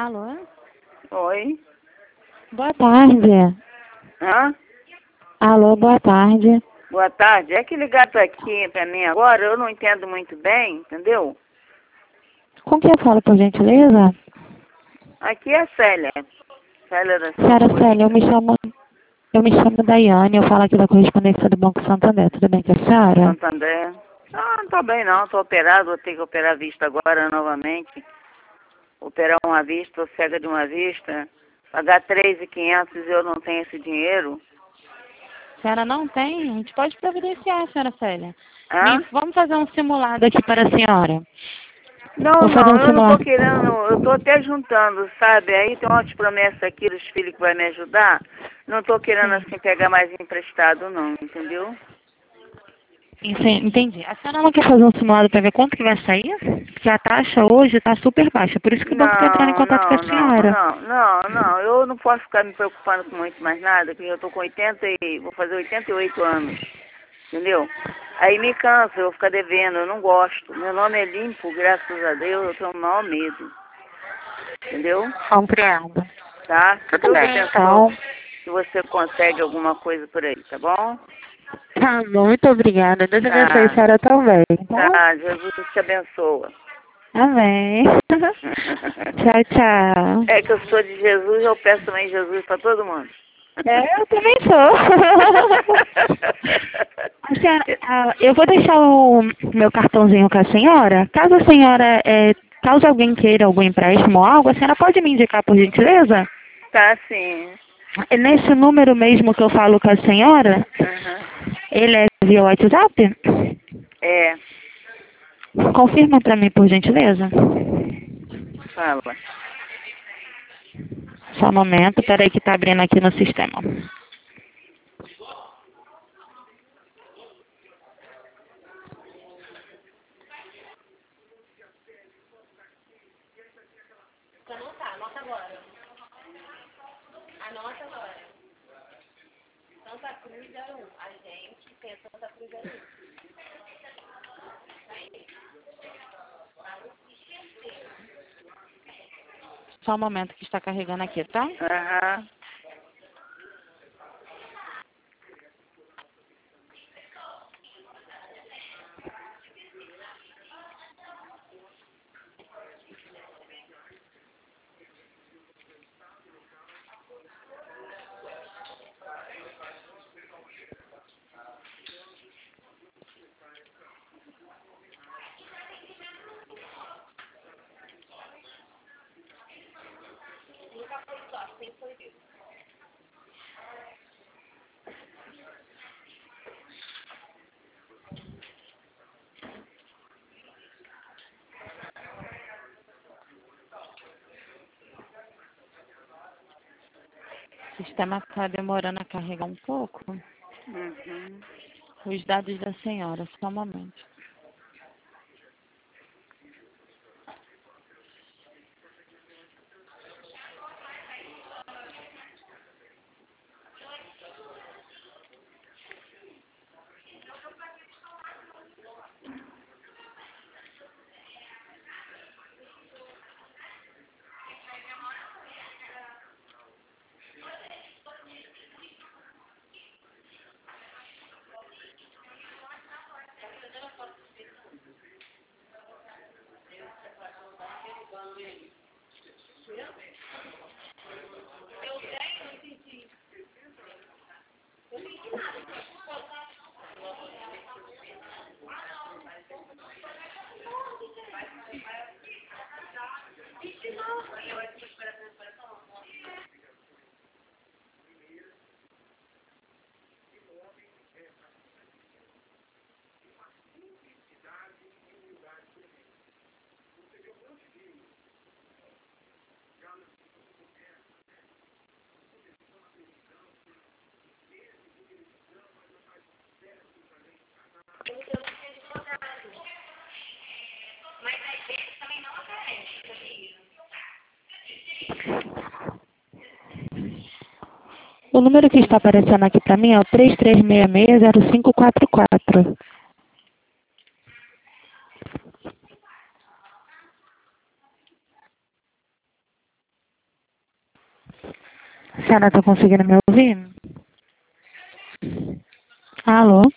Alô? Oi. Boa tarde. Hã? Alô, boa tarde. Boa tarde. É que ligaram aqui pra mim agora, eu não entendo muito bem, entendeu? Com quem eu falo, por gentileza? Aqui é a Célia. Célia da Senhora Silva. Célia, eu me chamo Daiane, eu falo aqui da correspondência do Banco Santander. Tudo bem com a senhora? Santander. Ah, não tô bem não, tô operado, vou ter que operar a vista agora novamente. Operar uma vista, tô cega de uma vista. Pagar 3.500 e eu não tenho esse dinheiro. A senhora não tem? A gente pode providenciar, senhora Célia. Hã? Vamos fazer um simulado aqui para a senhora. Não, Vou fazer não, um eu não tô simulado. querendo, eu tô até juntando, sabe? Aí tem umas promessas aqui dos filhos que vai me ajudar. Não tô querendo Sim. assim pegar mais emprestado não, entendeu? Entendi. A senhora não quer fazer um simulado para ver quanto que vai sair? Porque a taxa hoje está super baixa, por isso que o banco está entrando em Não, contato com não, a não, senhora. não, não, não. Eu não posso ficar me preocupando com muito mais nada, porque eu tô com 80 e vou fazer 88 anos, entendeu? Aí me canso, eu vou ficar devendo, eu não gosto. Meu nome é limpo, graças a Deus, eu tenho o maior medo, entendeu? Compreendo. Tá? Que Tudo Deus bem, abençoe, então. que você consegue alguma coisa por aí, tá bom? Tá bom, muito obrigada. Deus abençoe a Tá, senhora também, tá? tá, Jesus te abençoa. Amém. Tchau, tchau. É que eu sou de Jesus, eu peço também Jesus para todo mundo. É, eu também sou. A senhora, eu vou deixar o meu cartãozinho com a senhora. Caso a senhora, caso alguém queira algum empréstimo ou algo, a senhora pode me indicar, por gentileza? Tá, sim. É nesse número mesmo que eu falo com a senhora, Uhum. ele é via WhatsApp? É, Confirma para mim, por gentileza. fala. Só um momento, peraí que tá abrindo aqui no sistema. Só um momento que está carregando aqui, tá? Aham. O sistema está demorando a carregar um pouco. Uhum. Os dados da senhora, só um momento. O número que está aparecendo aqui para mim é o 33660544. senhora está conseguindo me ouvir? Alô?